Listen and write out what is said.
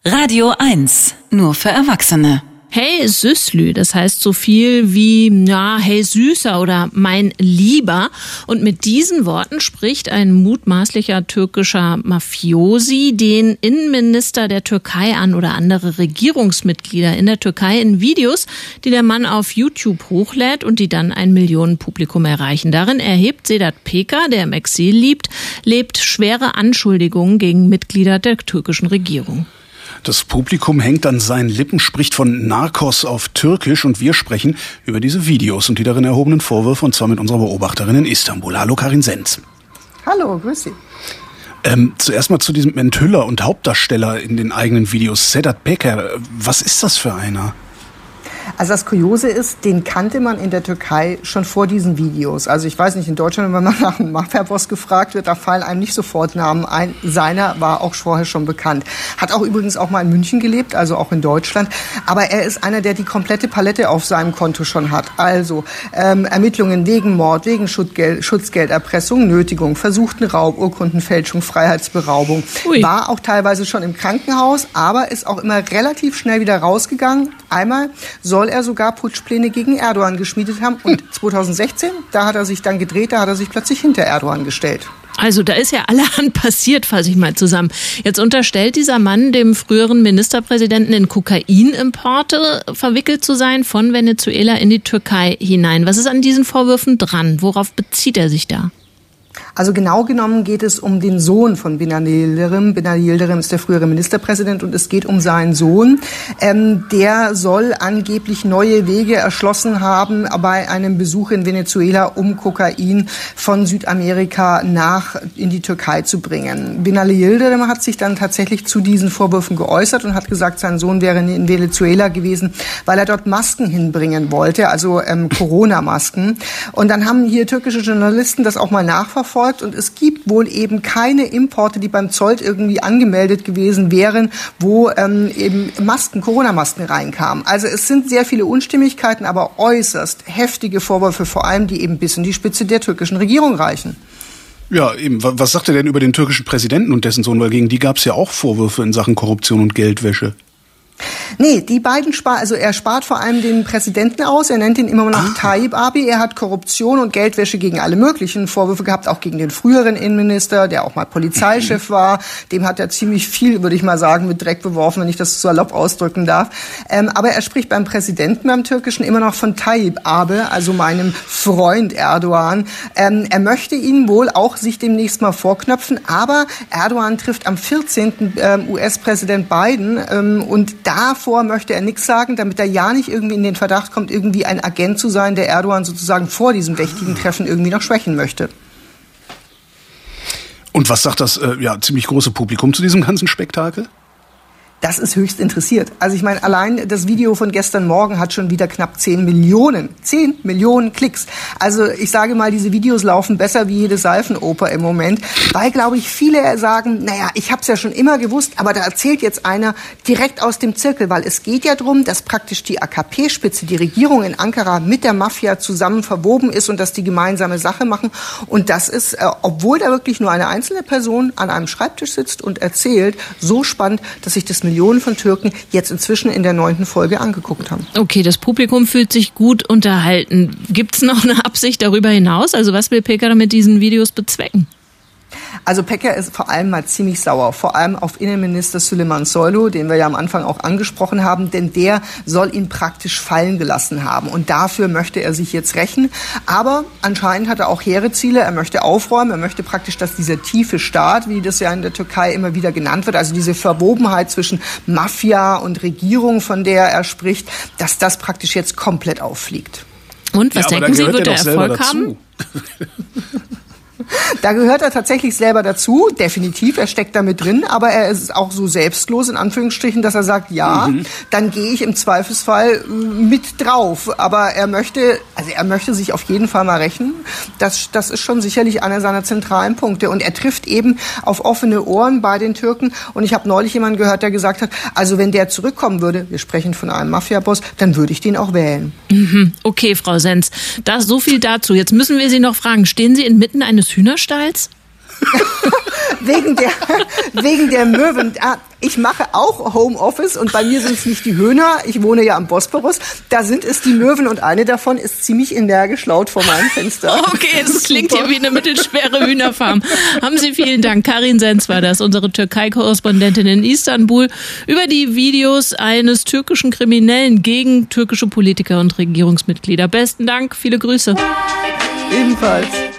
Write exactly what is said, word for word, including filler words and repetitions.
Radio eins, nur für Erwachsene. Hey Süßlü, das heißt so viel wie, ja, hey Süßer oder mein Lieber. Und mit diesen Worten spricht ein mutmaßlicher türkischer Mafiosi den Innenminister der Türkei an oder andere Regierungsmitglieder in der Türkei in Videos, die der Mann auf YouTube hochlädt und die dann ein Millionenpublikum erreichen. Darin erhebt Sedat Peker, der im Exil lebt, lebt schwere Anschuldigungen gegen Mitglieder der türkischen Regierung. Das Publikum hängt an seinen Lippen, spricht von Narcos auf Türkisch und wir sprechen über diese Videos und die darin erhobenen Vorwürfe und zwar mit unserer Beobachterin in Istanbul. Hallo Karin Senz. Hallo, grüß Sie. Ähm, zuerst mal zu diesem Enthüller und Hauptdarsteller in den eigenen Videos, Sedat Peker. Was ist das für einer? Also das Kuriose ist, den kannte man in der Türkei schon vor diesen Videos. Also ich weiß nicht, in Deutschland, wenn man nach einem Mafia-Boss gefragt wird, da fallen einem nicht sofort Namen ein. Seiner war auch vorher schon bekannt. Hat auch übrigens auch mal in München gelebt, also auch in Deutschland. Aber er ist einer, der die komplette Palette auf seinem Konto schon hat. Also ähm, Ermittlungen wegen Mord, wegen Schutzgeld, Schutzgelderpressung, Nötigung, versuchten Raub, Urkundenfälschung, Freiheitsberaubung. Ui. War auch teilweise schon im Krankenhaus, aber ist auch immer relativ schnell wieder rausgegangen. Einmal soll er sogar Putschpläne gegen Erdogan geschmiedet haben. Und zweitausendsechzehn, da hat er sich dann gedreht, da hat er sich plötzlich hinter Erdogan gestellt. Also da ist ja allerhand passiert, fasse ich mal zusammen. Jetzt unterstellt dieser Mann dem früheren Ministerpräsidenten in Kokainimporte verwickelt zu sein von Venezuela in die Türkei hinein. Was ist an diesen Vorwürfen dran? Worauf bezieht er sich da? Also genau genommen geht es um den Sohn von Binali Yildirim. Binali Yildirim ist der frühere Ministerpräsident und es geht um seinen Sohn. Ähm, der soll angeblich neue Wege erschlossen haben bei einem Besuch in Venezuela, um Kokain von Südamerika nach in die Türkei zu bringen. Binali Yildirim hat sich dann tatsächlich zu diesen Vorwürfen geäußert und hat gesagt, sein Sohn wäre in Venezuela gewesen, weil er dort Masken hinbringen wollte, also ähm, Corona-Masken. Und dann haben hier türkische Journalisten das auch mal nachverfolgt. Und es gibt wohl eben keine Importe, die beim Zoll irgendwie angemeldet gewesen wären, wo ähm, eben Masken, Corona-Masken reinkamen. Also es sind sehr viele Unstimmigkeiten, aber äußerst heftige Vorwürfe, vor allem die eben bis in die Spitze der türkischen Regierung reichen. Ja, eben. Was sagt er denn über den türkischen Präsidenten und dessen Sohn? Weil gegen die gab es ja auch Vorwürfe in Sachen Korruption und Geldwäsche. Nee, die beiden sparen, also er spart vor allem den Präsidenten aus, er nennt ihn immer noch ah. Tayyip Abi, er hat Korruption und Geldwäsche gegen alle möglichen Vorwürfe gehabt, auch gegen den früheren Innenminister, der auch mal Polizeichef war, dem hat er ziemlich viel, würde ich mal sagen, mit Dreck beworfen, wenn ich das so salopp ausdrücken darf. Ähm, aber er spricht beim Präsidenten, beim Türkischen, immer noch von Tayyip Abi, also meinem Freund Erdogan. Ähm, er möchte ihn wohl auch sich demnächst mal vorknöpfen, aber Erdogan trifft am vierzehnten Ähm, U S-Präsident Biden ähm, und davor möchte er nichts sagen, damit er ja nicht irgendwie in den Verdacht kommt, irgendwie ein Agent zu sein, der Erdogan sozusagen vor diesem wichtigen Treffen irgendwie noch schwächen möchte. Und was sagt das äh, ja ziemlich große Publikum zu diesem ganzen Spektakel? Das ist höchst interessiert. Also ich meine, allein das Video von gestern Morgen hat schon wieder knapp zehn Millionen, zehn Millionen Klicks. Also ich sage mal, diese Videos laufen besser wie jede Seifenoper im Moment, weil, glaube ich, viele sagen, naja, ich habe es ja schon immer gewusst, aber da erzählt jetzt einer direkt aus dem Zirkel, weil es geht ja darum, dass praktisch die A K P-Spitze, die Regierung in Ankara mit der Mafia zusammen verwoben ist und dass die gemeinsame Sache machen. Und das ist, äh, obwohl da wirklich nur eine einzelne Person an einem Schreibtisch sitzt und erzählt, so spannend, dass sich das Millionen von Türken jetzt inzwischen in der neunten Folge angeguckt haben. Okay, das Publikum fühlt sich gut unterhalten. Gibt es noch eine Absicht darüber hinaus? Also was will Peker mit diesen Videos bezwecken? Also Peker ist vor allem mal ziemlich sauer, vor allem auf Innenminister Süleyman Soylu, den wir ja am Anfang auch angesprochen haben, denn der soll ihn praktisch fallen gelassen haben und dafür möchte er sich jetzt rächen. Aber anscheinend hat er auch hehre Ziele, er möchte aufräumen, er möchte praktisch, dass dieser tiefe Staat, wie das ja in der Türkei immer wieder genannt wird, also diese Verwobenheit zwischen Mafia und Regierung, von der er spricht, dass das praktisch jetzt komplett auffliegt. Und was ja, denken Sie, wird er Erfolg haben? Da gehört er tatsächlich selber dazu, definitiv, er steckt da mit drin, aber er ist auch so selbstlos, in Anführungsstrichen, dass er sagt, ja, mhm. dann gehe ich im Zweifelsfall mit drauf. Aber er möchte, also er möchte sich auf jeden Fall mal rächen. Das, das ist schon sicherlich einer seiner zentralen Punkte. Und er trifft eben auf offene Ohren bei den Türken. Und ich habe neulich jemanden gehört, der gesagt hat, also wenn der zurückkommen würde, wir sprechen von einem Mafia-Boss, dann würde ich den auch wählen. Mhm. Okay, Frau Senz, das so viel dazu. Jetzt müssen wir Sie noch fragen, stehen Sie inmitten eines Hühnerstalls? wegen der, wegen der Möwen. Ich mache auch Homeoffice und bei mir sind es nicht die Hühner. Ich wohne ja am Bosporus. Da sind es die Möwen und eine davon ist ziemlich energisch laut vor meinem Fenster. Okay, es klingt hier wie eine mittelschwere Hühnerfarm. Haben Sie vielen Dank. Karin Senz war das, unsere Türkei-Korrespondentin in Istanbul, über die Videos eines türkischen Kriminellen gegen türkische Politiker und Regierungsmitglieder. Besten Dank, viele Grüße. Ebenfalls.